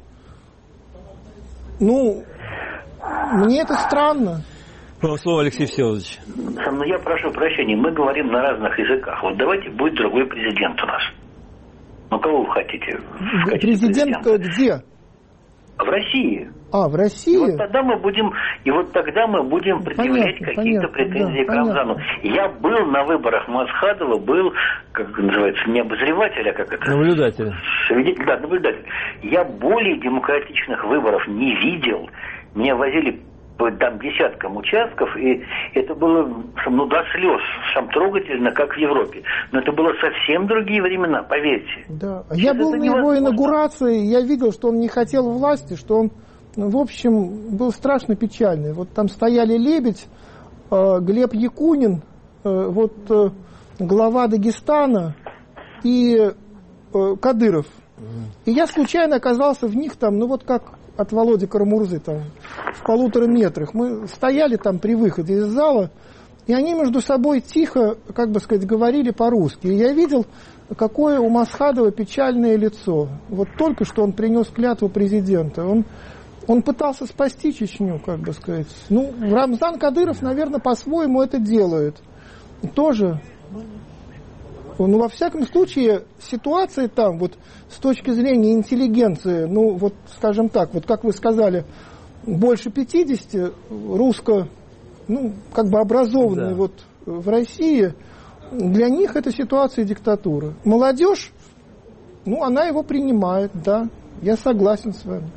ну, мне это странно. Вам слово, Алексей Всеволодович. Ну, я прошу прощения, мы говорим на разных языках. Вот давайте будет другой президент у нас. Ну, кого вы хотите? Президент где? В России. А, в России? И вот тогда мы будем, и вот тогда мы будем предъявлять понятно, какие-то понятно, претензии да, к Рамзану. Понятно. Я был на выборах Масхадова, был, как называется, не обозреватель, а как это? Наблюдатель. Свидетель, да, наблюдатель. Я более демократичных выборов не видел. Меня возили по там, десяткам участков, и это было, ну, до слез, сам трогательно, как в Европе. Но это было совсем другие времена, поверьте. Да. Я был на его инаугурации, я видел, что он не хотел власти, что он, в общем, был страшно печальный. Вот там стояли Лебедь, Глеб Якунин, вот глава Дагестана и Кадыров. И я случайно оказался в них там, ну вот как от Володи Карамурзы, там, в полутора метрах. Мы стояли там при выходе из зала, и они между собой тихо, как бы сказать, говорили по-русски. И я видел, какое у Масхадова печальное лицо. Вот только что он принес клятву президента. Он, он пытался спасти Чечню, как бы сказать. Ну, Рамзан Кадыров, наверное, по-своему это делает. Тоже. Ну, во всяком случае, ситуация там, вот с точки зрения интеллигенции, ну, вот, скажем так, вот как вы сказали, больше пятидесяти русско, ну, как бы образованные да. вот в России, для них это ситуация диктатуры. Молодежь, ну, она его принимает, да, я согласен с вами.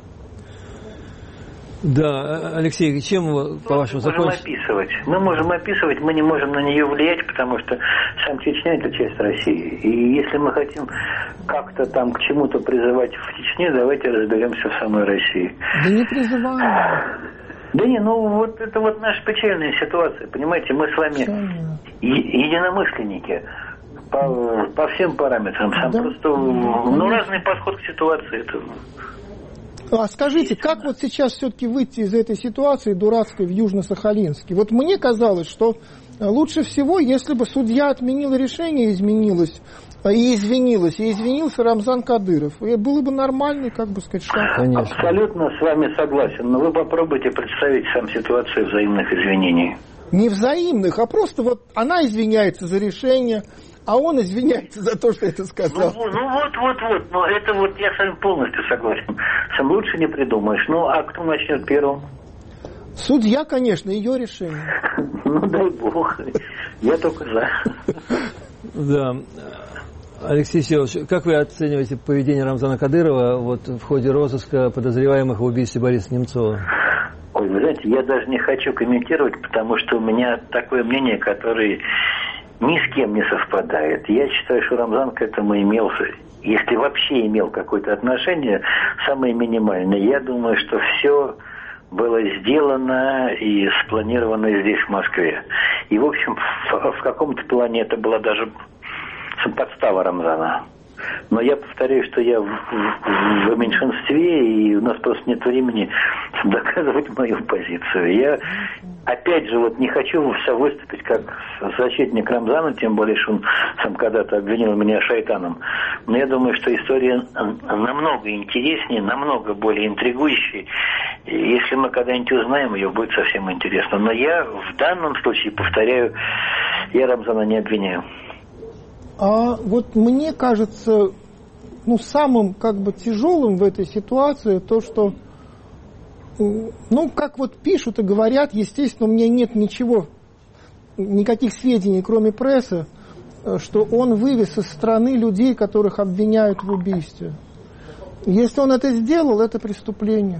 Да, Алексей, чем, по-вашему, закончится? Мы можем описывать. Мы можем описывать, мы не можем на нее влиять, потому что сам Чечня – это часть России. И если мы хотим как-то там к чему-то призывать в Чечне, давайте разберемся в самой России. Да не призываем. Да не, ну вот это вот наша печальная ситуация, понимаете, мы с вами е- единомышленники по, по всем параметрам. Сам да. просто, ну, разный подход к ситуации. Это... А скажите, как вот сейчас все-таки выйти из этой ситуации дурацкой в Южно-Сахалинске? Вот мне казалось, что лучше всего, если бы судья отменил решение, изменилось, и извинилась, и извинился Рамзан Кадыров. И было бы нормальный, как бы сказать, шаг. Конечно. Абсолютно с вами согласен, но вы попробуйте представить сам ситуацию взаимных извинений. Не взаимных, а просто вот она извиняется за решение, а он извиняется за то, что это сказал. Ну, ну вот, вот, вот. Ну, это вот я с вами полностью согласен. Сам лучше не придумаешь. Ну, а кто начнет первым? Судья, конечно, ее решение. Ну, дай бог. Я только за. Да. Алексей Всеволодович, как вы оцениваете поведение Рамзана Кадырова вот, в ходе розыска подозреваемых в убийстве Бориса Немцова? Ой, вы знаете, я даже не хочу комментировать, потому что у меня такое мнение, которое ни с кем не совпадает. Я считаю, что Рамзан к этому имел, если вообще имел какое-то отношение, самое минимальное. Я думаю, что все было сделано и спланировано здесь, в Москве. И, в общем, в, в каком-то плане это была даже подстава Рамзана. Но я повторяю, что я в, в, в меньшинстве, и у нас просто нет времени доказывать мою позицию. Я, опять же, вот не хочу выступить как защитник Рамзана, тем более, что он сам когда-то обвинил меня шайтаном. Но я думаю, что история намного интереснее, намного более интригующая. Если мы когда-нибудь узнаем ее, будет совсем интересно. Но я в данном случае, повторяю, я Рамзана не обвиняю. А вот мне кажется, ну, самым как бы тяжелым в этой ситуации то, что, ну, как вот пишут и говорят, естественно, у меня нет ничего никаких сведений, кроме прессы, что он вывез из страны людей, которых обвиняют в убийстве. Если он это сделал, это преступление.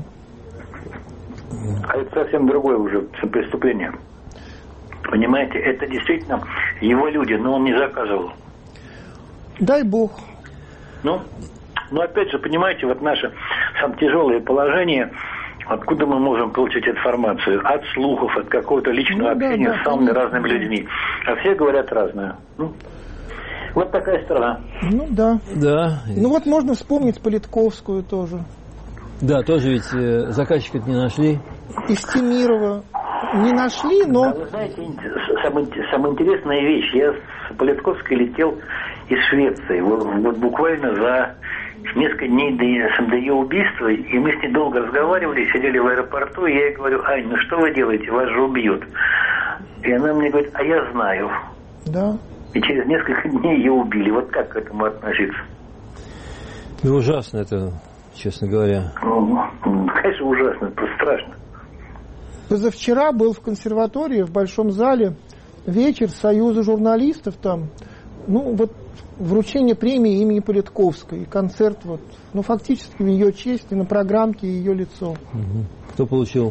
А это совсем другое уже преступление. Понимаете, это действительно его люди, но он не заказывал. Дай бог. Ну, ну опять же, понимаете, вот наше самое тяжелое положение, откуда мы можем получить информацию? От слухов, от какого-то личного ну, общения да, да, с самыми конечно. разными людьми. А все говорят разное. Ну, вот такая страна. Ну да. Да. Ну вот можно вспомнить Политковскую тоже. Да, тоже ведь э, заказчика-то не нашли. Истемирова не нашли, но... А вы знаете, самая, самая интересная вещь. Я с Политковской летел из Швеции. Вот, вот буквально за несколько дней до, до ее убийства. И мы с ней долго разговаривали, сидели в аэропорту. И я ей говорю: Ань, ну что вы делаете? Вас же убьют. И она мне говорит: а я знаю. Да. И через несколько дней ее убили. Вот как к этому относиться? Ну, ужасно это, честно говоря. Ну, конечно, ужасно, просто страшно. Позавчера был в консерватории, в Большом зале, вечер Союза журналистов там. Ну, вот вручение премии имени Политковской. И концерт, вот, ну, фактически в ее честь и на программке ее лицо. Угу. Кто получил?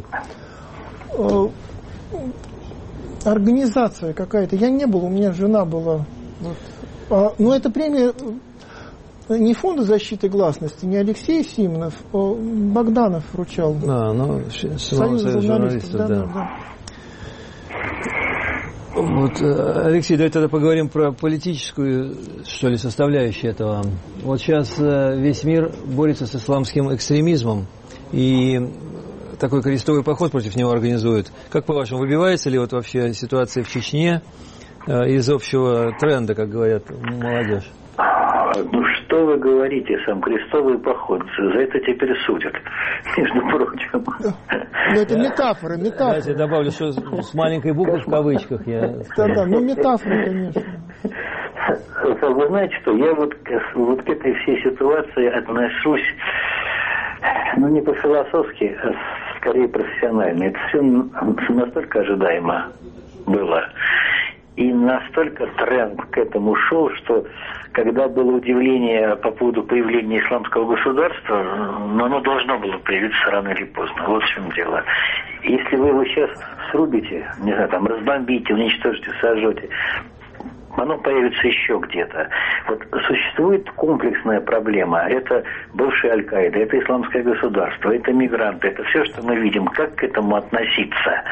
Организация какая-то. Я не был, у меня жена была. Вот. А, но эта премия не Фонда защиты гласности, не Алексей Симонов, а Богданов вручал. А, ну, Союз журналистов, да, да. да, да. Вот, Алексей, давайте тогда поговорим про политическую, что ли, составляющую этого. Вот сейчас весь мир борется с исламским экстремизмом, и такой крестовый поход против него организуют. Как по-вашему, выбивается ли вот вообще ситуация в Чечне из общего тренда, как говорят молодежь? Ну что вы говорите, сам крестовый поход, за это теперь судят, между прочим. Ну это метафора, метафора. Давайте я добавлю, что с маленькой буквы в кавычках. Да-да, ну метафора, конечно. Вы знаете что, я вот, вот к этой всей ситуации отношусь, ну не по-философски, а скорее профессионально. Это все настолько ожидаемо было. И настолько тренд к этому шел, что когда было удивление по поводу появления исламского государства, но оно должно было появиться рано или поздно. Вот в чем дело. Если вы его сейчас срубите, не знаю, там разбомбите, уничтожите, сожжете, оно появится еще где-то. Вот существует комплексная проблема. Это бывшая Аль-Каида, это исламское государство, это мигранты, это все, что мы видим. Как к этому относиться?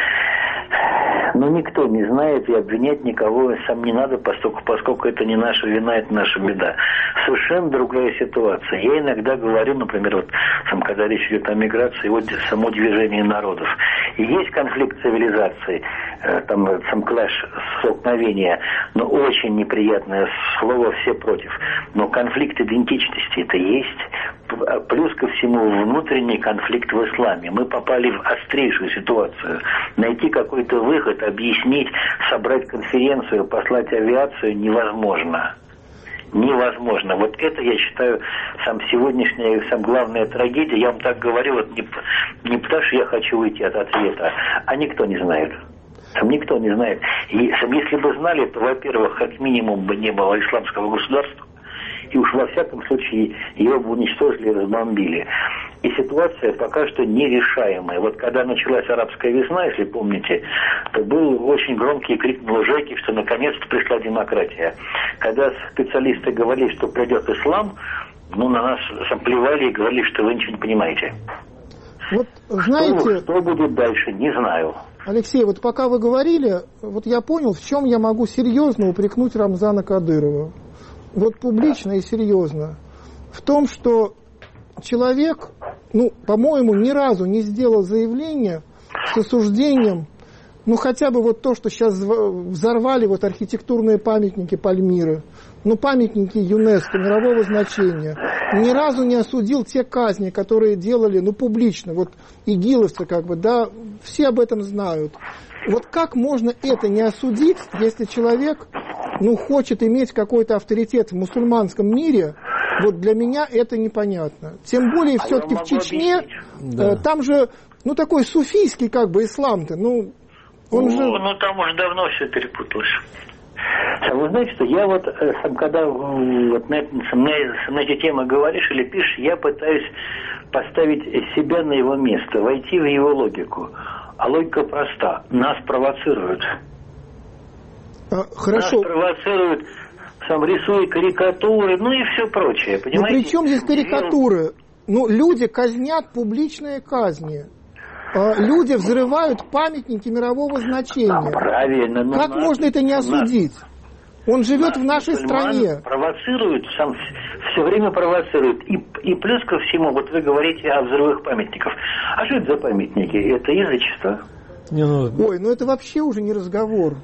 Но никто не знает, и обвинять никого сам не надо, поскольку, поскольку это не наша вина, это наша беда. Совершенно другая ситуация. Я иногда говорю, например, вот, сам, когда речь идет о миграции, вот само движение народов. И есть конфликт цивилизаций, э, там сам клэш, столкновение, но очень неприятное слово, все против. Но конфликт идентичности это есть. Плюс ко всему внутренний конфликт в исламе. Мы попали в острейшую ситуацию. Найти какой-то выход, объяснить, собрать конференцию, послать авиацию невозможно. Невозможно. Вот это, я считаю, сам сегодняшняя, сам главная трагедия. Я вам так говорю, вот не, не потому что я хочу уйти от ответа, а никто не знает. Сам никто не знает. И сам, если бы знали, то, во-первых, как минимум бы не было исламского государства, и уж во всяком случае его бы уничтожили и разбомбили. И ситуация пока что нерешаемая. Вот когда началась арабская весна, если помните, то был очень громкий крик на лужайке, что наконец-то пришла демократия. Когда специалисты говорили, что придет ислам, ну, на нас плевали и говорили, что вы ничего не понимаете. Вот, знаете... Что, что будет дальше, не знаю. Алексей, вот пока вы говорили, вот я понял, в чем я могу серьезно упрекнуть Рамзана Кадырова. Вот публично и серьезно. В том, что человек, ну, по-моему, ни разу не сделал заявление с осуждением, ну, хотя бы вот то, что сейчас взорвали вот архитектурные памятники Пальмиры, ну, памятники ЮНЕСКО мирового значения, ни разу не осудил те казни, которые делали, ну, публично, вот игиловцы, как бы, да, все об этом знают. Вот как можно это не осудить, если человек, ну, хочет иметь какой-то авторитет в мусульманском мире? Вот для меня это непонятно. Тем более, а все-таки в Чечне, да. э, там же, ну, такой суфийский, как бы, ислам-то, ну, Он ну, же... ну, там уже давно все перепуталось. А вы знаете, что я вот, когда вот на, на, на эти темы говоришь или пишешь, я пытаюсь поставить себя на его место, войти в его логику. А логика проста. Нас провоцируют. А, хорошо. Нас провоцируют, сам рисуя карикатуры, ну и все прочее, понимаете? Ну при чем здесь карикатуры? Ну, люди казнят публичные казни. Люди взрывают памятники мирового значения. А, правильно. Как нас, можно это не осудить? Он живет в нашей стране. Провоцирует, сам все время провоцирует. И, и плюс ко всему, вот вы говорите о взрывах памятников. А что это за памятники? Это язычество. Не, ну... Ой, ну это вообще уже не разговор.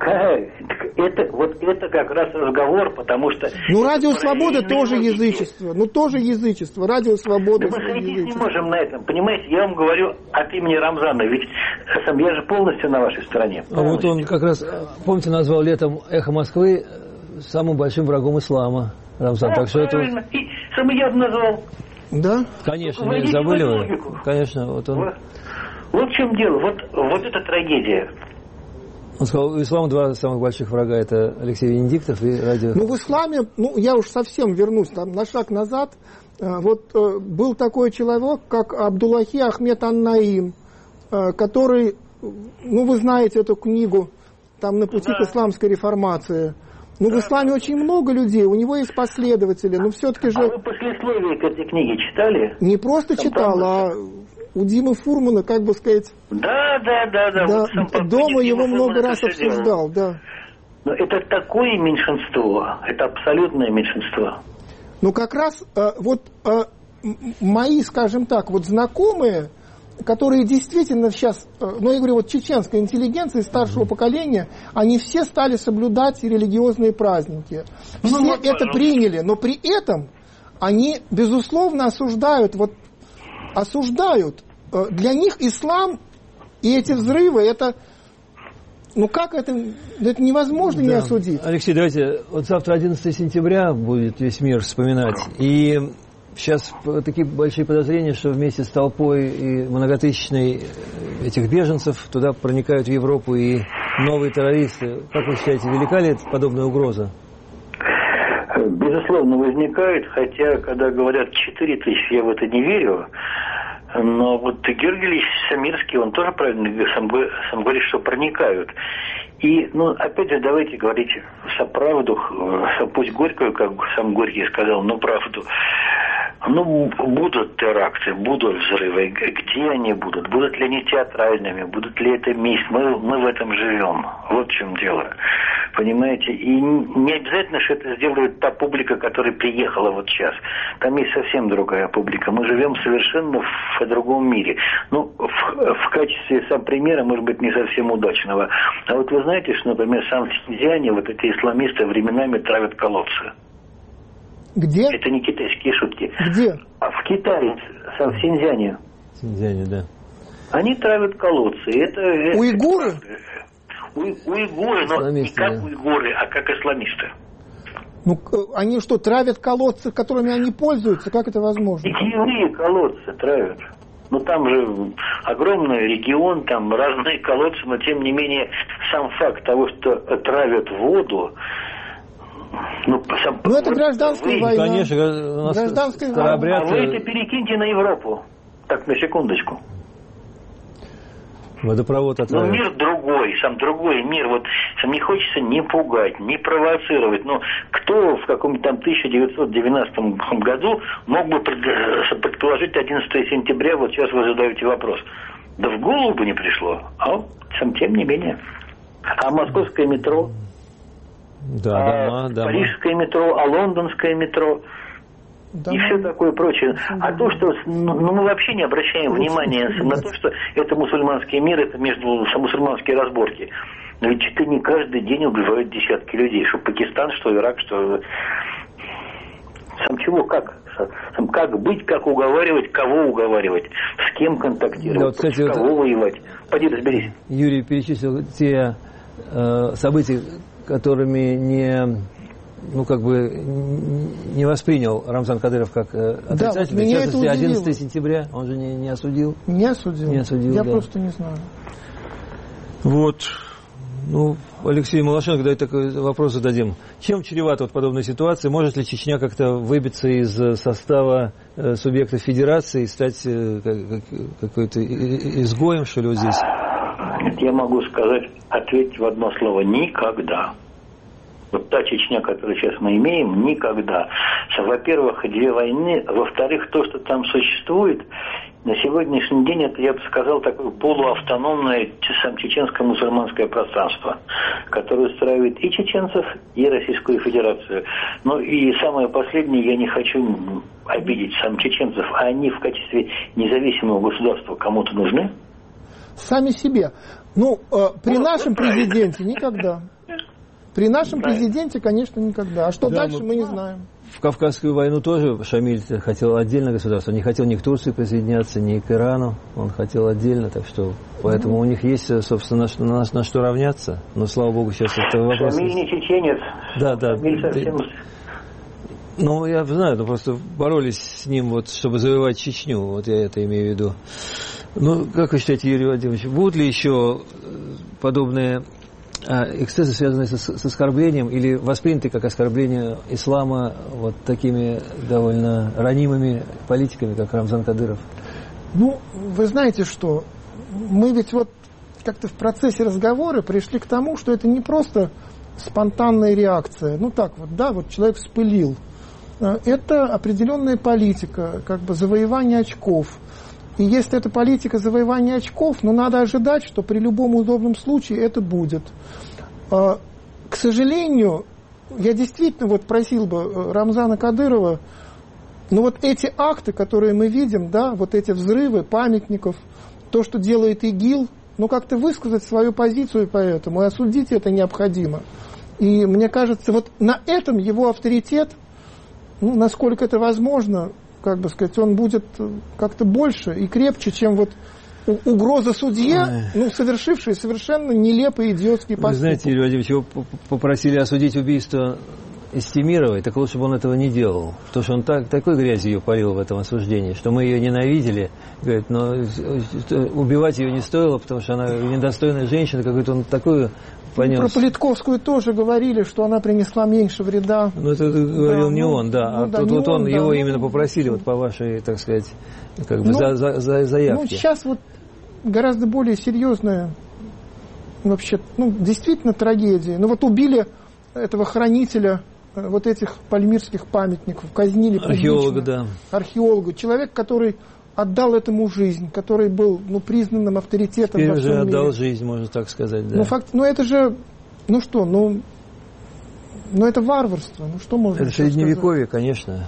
Это, вот это как раз разговор, потому что... Ну, Радио Свобода тоже язычество. Ну, тоже язычество. Радио Свобода... Да мы сойтись не можем на этом, понимаете? Я вам говорю от имени Рамзана, ведь сам, я же полностью на вашей стороне. А вот он как раз, помните, назвал летом «Эхо Москвы» самым большим врагом ислама, Рамзан. Да, так что правильно. это... И сам я назвал. Да? Конечно, не забыли вы. Конечно, вот он... Вот. Вот в чем дело, вот, вот эта трагедия. Он сказал, у ислама два самых больших врага, это Алексей Венедиктов и радио. Ну, в исламе, ну, я уж совсем вернусь там на шаг назад. Вот э, был такой человек, как Абдуллахи Ахмед ан-Наим, э, который, ну, вы знаете эту книгу, там «На пути да. к исламской реформации». Ну, да. в исламе очень много людей, у него есть последователи, но все-таки же... А вы послесловие к этой книге читали? Не просто там читал, там... а... У Димы Фурмана, как бы сказать... Да, да, да, да. да вот дома его Дима много Фурман раз обсуждал, да. Но это такое меньшинство, это абсолютное меньшинство. Ну, как раз э, вот э, мои, скажем так, вот знакомые, которые действительно сейчас, э, ну, я говорю, вот чеченская интеллигенция старшего поколения, они все стали соблюдать религиозные праздники. Все ну, вот, это приняли, но при этом они, безусловно, осуждают вот осуждают. Для них ислам и эти взрывы, это, ну как это, это невозможно да. не осудить. Алексей, давайте, вот завтра одиннадцатое сентября будет весь мир вспоминать, и сейчас такие большие подозрения, что вместе с толпой и многотысячной этих беженцев туда проникают в Европу и новые террористы. Как вы считаете, велика ли это подобная угроза? Безусловно, возникает, хотя, когда говорят четыре тысячи, я в это не верю. Но вот Георгий Ильич Самирский, он тоже правильно сам, сам говорит, что проникают. И, ну, опять же, давайте говорить за правду, пусть горькую, как сам Горький сказал, но правду. Ну, будут теракты, будут взрывы. Где они будут? Будут ли они театральными? Будут ли это месть? Мы, мы в этом живем. Вот в чем дело. Понимаете? И не обязательно, что это сделает та публика, которая приехала вот сейчас. Там есть совсем другая публика. Мы живем совершенно в, в другом мире. Ну, в, в качестве сам примера, может быть, не совсем удачного. А вот вы знаете, что, например, сам в Синьцзяне вот эти исламисты временами травят колодцы. Где? Это не китайские шутки. Где? А в Китае, в Синьцзяне. В Синьцзяне, да. Они травят колодцы. Это, уйгуры? Это, у, уйгуры, но не как да. уйгуры, а как исламисты. Ну, они что, травят колодцы, которыми они пользуются? Как это возможно? Питьевые колодцы травят. Ну, там же огромный регион, там разные колодцы, но, тем не менее, сам факт того, что травят воду, ну, сам, ну это гражданская вы, война. Конечно, у нас гражданская война. А вы это перекиньте на Европу. Так, на секундочку. Водопровод отравят. Ну, мир другой, сам другой мир. Вот сам не хочется ни пугать, ни провоцировать. Но кто в каком-то там тысяча девятьсот девяностом году мог бы предположить одиннадцатое сентября, вот сейчас вы задаете вопрос. Да в голову бы не пришло. А сам тем не менее. А московское метро? Да, а дома, дома. Парижское метро, а лондонское метро да, и все такое прочее. А то, что ну, мы вообще не обращаем внимания на то, что это мусульманский мир, это между мусульманские разборки. Но ведь чуть ли не каждый день убивают десятки людей. Что Пакистан, что Ирак, что... Сам чего, как? Сам как быть, как уговаривать, кого уговаривать, с кем контактировать, да, вот, кстати, с кого вот воевать. Пойди разберись. Юрий перечислил те э, события, которыми не, ну, как бы, не воспринял Рамзан Кадыров как э, отрицательный. Да, в частности, одиннадцатое сентября он же не, не осудил. Не осудил. Не осудил, Я да. просто не знаю. Вот Ну, Алексей Малашенко, давайте такой вопрос зададим. Чем чревата вот подобная ситуация? Может ли Чечня как-то выбиться из состава э, субъектов федерации и стать э, как, какой-то изгоем, что ли, вот здесь? Я могу сказать, ответить в одно слово: никогда. Вот та Чечня, которую сейчас мы имеем, никогда. Во-первых, две войны. Во-вторых, то, что там существует, на сегодняшний день, это, я бы сказал, такое полуавтономное чеченско-мусульманское пространство, которое устраивает и чеченцев, и Российскую Федерацию. Ну и самое последнее, я не хочу обидеть сам чеченцев, а они в качестве независимого государства кому-то нужны? Сами себе. Ну, э, при ну, нашем президенте никогда. При нашем да. президенте, конечно, никогда. А что да, дальше, мы, мы не знаем. В Кавказскую войну тоже Шамиль хотел отдельно государство. Он не хотел ни к Турции присоединяться, ни к Ирану. Он хотел отдельно, так что поэтому mm-hmm. у них есть, собственно, на, на, на что равняться. Но, слава богу, сейчас это вопрос... Шамиль не чеченец. Да, да. Шамиль совсем... Ну, я знаю, но просто боролись с ним, вот, чтобы завоевать Чечню. Вот я это имею в виду. Ну, как вы считаете, Юрий Владимирович, будут ли еще подобные эксцессы, связанные с, с оскорблением, или восприняты как оскорбление ислама вот такими довольно ранимыми политиками, как Рамзан Кадыров? Ну, вы знаете что, мы ведь вот как-то в процессе разговора пришли к тому, что это не просто спонтанная реакция. Ну так вот, да, вот человек вспылил. Это определенная политика, как бы завоевание очков. И если это политика завоевания очков, ну, надо ожидать, что при любом удобном случае это будет. К сожалению, я действительно вот просил бы Рамзана Кадырова, ну, вот эти акты, которые мы видим, да, вот эти взрывы памятников, то, что делает ИГИЛ, ну, как-то высказать свою позицию по этому, и осудить это необходимо. И мне кажется, вот на этом его авторитет, ну, насколько это возможно, как бы сказать, он будет как-то больше и крепче, чем вот угроза судье, ну, совершившей совершенно нелепый идиотский поступок. Вы знаете, Юрий Владимирович, его попросили осудить убийство Истемировой, так лучше бы он этого не делал. Потому что он так, такой грязью ее полил в этом осуждении, что мы ее ненавидели. Говорит, но убивать ее не стоило, потому что она недостойная женщина, какой-то он такую... Понес. Про Политковскую тоже говорили, что она принесла меньше вреда. Ну, это говорил да, не ну, он, да. Ну, а да, тут вот он, он, его да, именно ну, попросили, вот по вашей, так сказать, как бы ну, за, за, за заявке. Ну, сейчас вот гораздо более серьезная, вообще, ну, действительно трагедия. Ну, вот убили этого хранителя вот этих пальмирских памятников, казнили публично. Археолога, да. Археолога. Человек, который отдал этому жизнь, который был, ну, признанным авторитетом Теперь во всем уже мире. отдал жизнь, можно так сказать, да. Ну, факт, ну, это же, ну что, ну, ну, это варварство, ну, что можно Это средневековье, сказать? Конечно.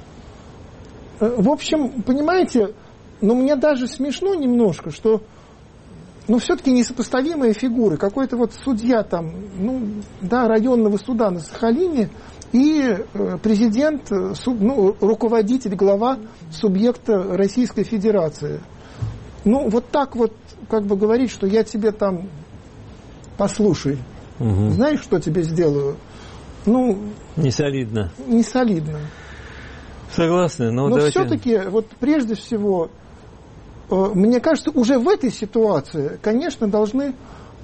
В общем, понимаете, ну, мне даже смешно немножко, что, ну, все-таки несопоставимые фигуры. Какой-то вот судья там, ну, да, районного суда на Сахалине и э, президент, э, суб, ну, руководитель, глава субъекта Российской Федерации. Ну, вот так вот, как бы говорить, что я тебе там, послушай, угу. знаешь, что тебе сделаю? Ну, не солидно. Не солидно. Согласны, но, но давайте... все-таки, вот прежде всего, э, мне кажется, уже в этой ситуации, конечно, должны,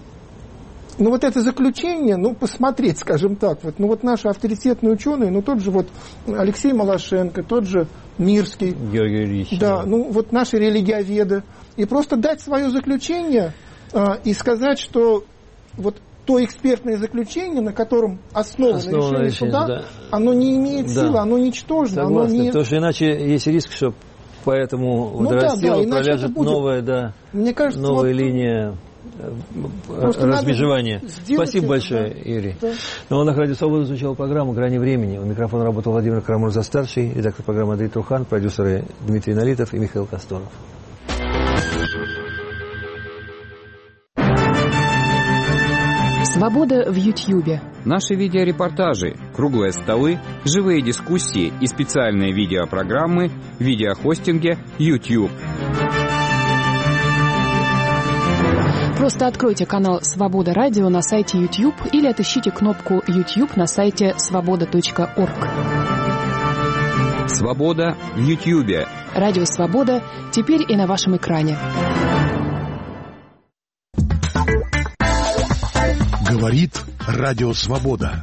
ну, вот это заключение, ну, посмотреть, скажем так, вот, ну, вот наши авторитетные ученые, ну, тот же вот Алексей Малашенко, тот же Мирский. Георгий Ильич. Да, ну, вот наши религиоведы. И просто дать свое заключение э, и сказать, что вот то экспертное заключение, на котором основано, основано решение суда, да. оно не имеет да. силы, оно ничтожно. Согласна, оно не... потому что иначе есть риск, что по этому ну, водорастелу да, да, проляжет будет... новая, да, Мне кажется, новая вот... линия размежевания. Спасибо это, большое, да. Юрий. Да. На волнах Радио Свобода звучала программа «Грани времени». У микрофона работал Владимир Карамурза-старший, редактор программы Андрей Трухан, продюсеры Дмитрий Налитов и Михаил Косторов. Свобода в Ютьюбе. Наши видеорепортажи, круглые столы, живые дискуссии и специальные видеопрограммы в видеохостинге YouTube. Просто откройте канал «Свобода Радио» на сайте YouTube или отыщите кнопку YouTube на сайте свобода точка орг. Свобода в Ютьюбе. Радио «Свобода» теперь и на вашем экране. Говорит Радио Свобода.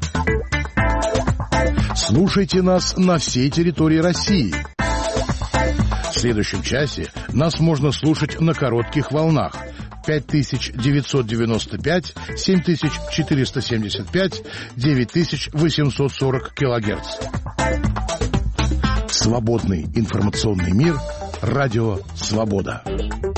Слушайте нас на всей территории России. В следующем часе нас можно слушать на коротких волнах пять тысяч девятьсот девяносто пять, семь тысяч четыреста семьдесят пять, девять тысяч восемьсот сорок килогерц. Свободный информационный мир. Радио Свобода.